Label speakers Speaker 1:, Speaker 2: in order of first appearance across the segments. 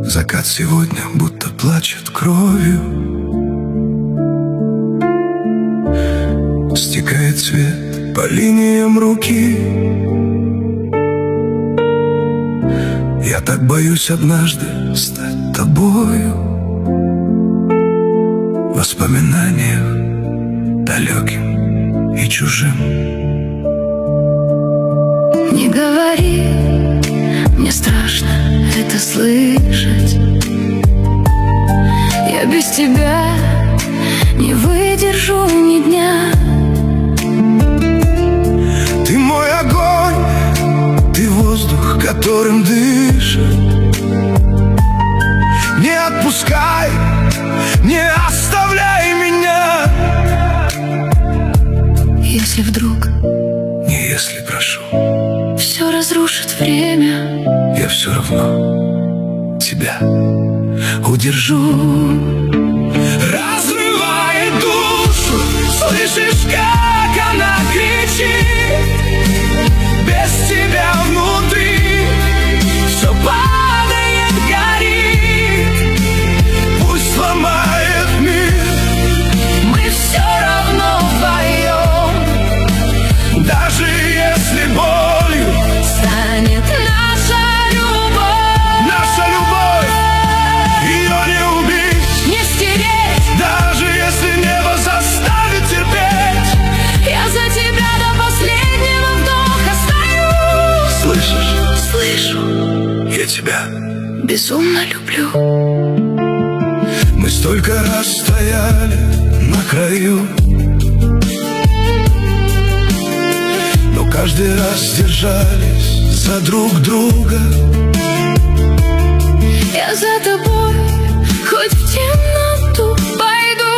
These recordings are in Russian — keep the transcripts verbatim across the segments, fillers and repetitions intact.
Speaker 1: Закат сегодня будто плачет кровью. Стекает свет по линиям руки. Я так боюсь однажды стать тобою. В воспоминаниях далеким и чужим.
Speaker 2: Не говори, мне страшно это слышать. Я без тебя не выдержу ни дня.
Speaker 1: Ты мой огонь, ты воздух, которым дышит. Не отпускай, не оставляй меня.
Speaker 2: Если вдруг,
Speaker 1: не если, прошу,
Speaker 2: все разрушит время,
Speaker 1: я все равно тебя удержу. Разрывает душу, слышишь, как она кричит. Без тебя внутри все падает, горит. Пусть сломает мир,
Speaker 2: мы все равно вдвоем.
Speaker 1: даже если болью
Speaker 2: Станет наша любовь.
Speaker 1: наша любовь, ее не убить,
Speaker 2: Не стереть.
Speaker 1: даже если небо заставит терпеть.
Speaker 2: Я за тебя до последнего вдоха стою.
Speaker 1: Слышишь,
Speaker 2: Слышу,
Speaker 1: я тебя
Speaker 2: безумно люблю.
Speaker 1: Мы столько раз стояли на краю, но каждый раз держались за друг друга.
Speaker 2: Я за тобой хоть в темноту пойду.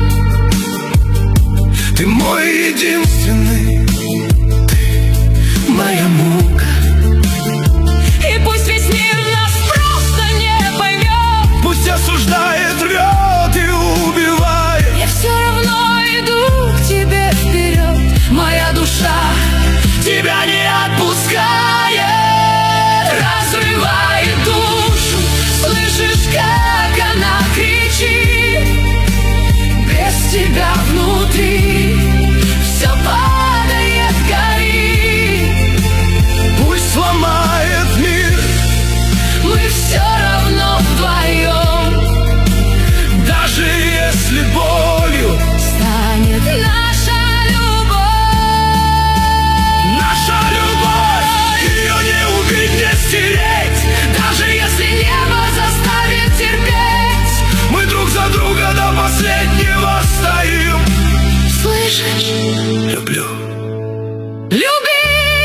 Speaker 1: Ты мой единственный, ты моя мука.
Speaker 2: И пусть весь мир нас просто не поймет,
Speaker 1: Пусть осуждает, рвет и убивает.
Speaker 2: я все равно иду к тебе вперед. Моя душа
Speaker 1: Тебя не отпускает.
Speaker 2: разрывает душу. Слышишь, как она кричит. Без тебя внутри все падает, горит.
Speaker 1: Пусть сломает мир,
Speaker 2: Мы все равно вдвоем.
Speaker 1: даже если болью
Speaker 2: Станет наша любовь.
Speaker 1: наша любовь, ее не убить, не стереть.
Speaker 2: Даже если небо заставит терпеть.
Speaker 1: Мы друг за друга до последнего стоим.
Speaker 2: Слышишь?
Speaker 1: Люблю.
Speaker 2: Люби!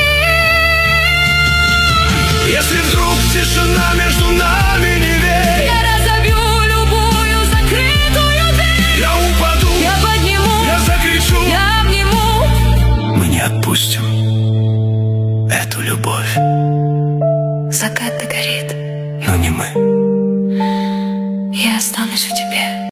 Speaker 1: Если вдруг тишина между нами, не верь.
Speaker 2: Я разобью любую закрытую дверь.
Speaker 1: Я упаду,
Speaker 2: Я подниму,
Speaker 1: я закричу.
Speaker 2: я обниму.
Speaker 1: Мы не отпустим эту любовь,
Speaker 2: Закат догорит.
Speaker 1: но не мы.
Speaker 2: Я останусь в тебе.